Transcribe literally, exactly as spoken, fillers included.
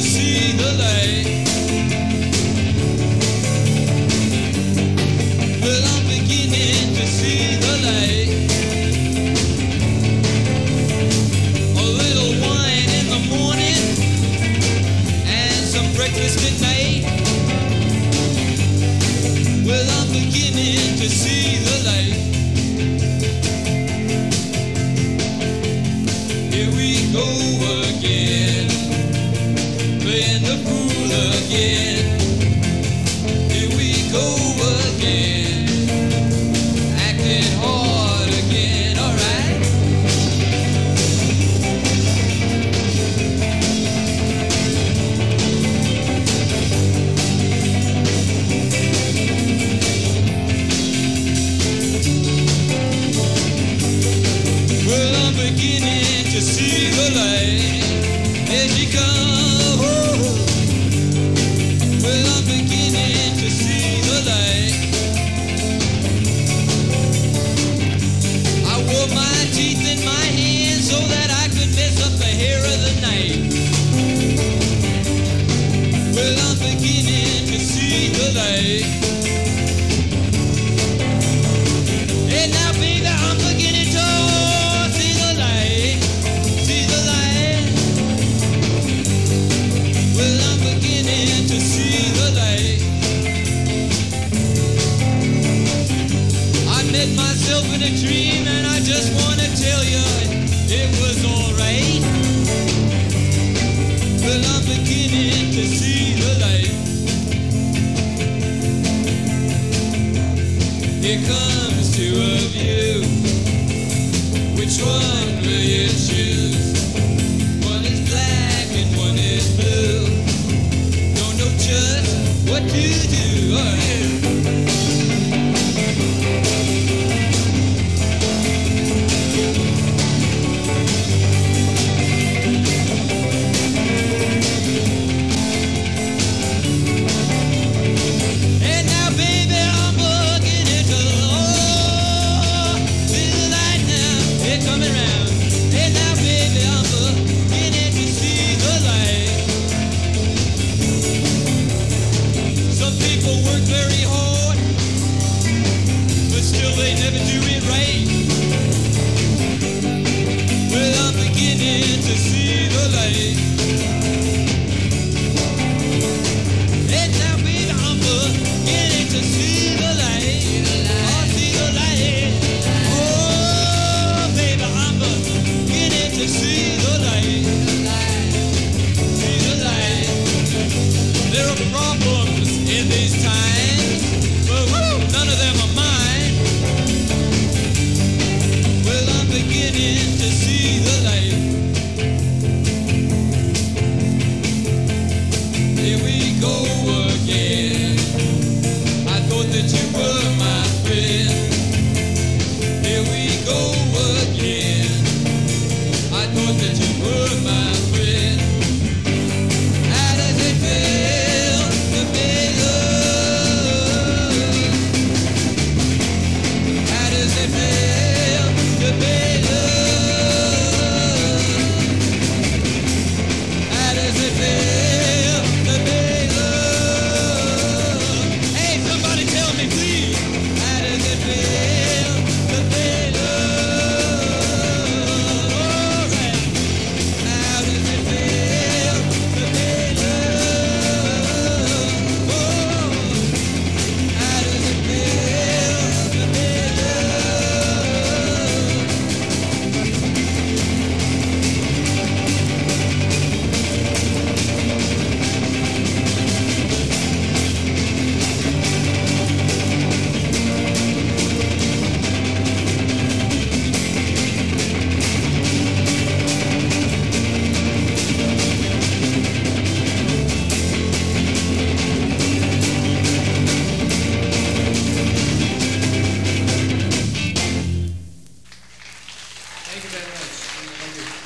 see the light. Well, I'm beginning to see the light. A little wine in the morning and some breakfast at night. Well, I'm beginning to see the light. Here we go again, playing the fool again. Here we go again, acting hard again, alright. Well, I'm beginning to see the light. Here she comes. Well, I'm beginning to see the light. I wore my teeth in my hands so that I could mess up the hair of the night. Well, I'm beginning to see the light. Hey, now, baby, I'm beginning to see the light. See the light. Well, I'm beginning to see the light. I met myself in a dream and I just want to tell you it was alright. Well, I'm beginning to see the light. Here comes two of you. Which one will you choose? One is black and one is blue. Don't know just what to do. Oh, yeah. Hey, now, baby, I'm beginning to oh, see the light now. They're coming round. Hey, now, baby, I'm beginning to see the light. Some people work very hard, but still they never do it right. Well, I'm beginning to see the light. Hey, now, baby, I'm beginning to see the light. I see the light. Oh, baby, I'm beginning to see the light. See the light. There are problems in these times, but woo, none of them are mine. Well, I'm beginning to see the light. Here we go again. I thought that you were my friend. Here we go again. I thought that you were my friend. How does it feel to be loved? How does it feel to be loved? How does it feel to be loved? Hey, somebody tell me, please. How does it feel to be loved? All right. How does it feel to be loved? Oh, how does it feel to be Thank you very much.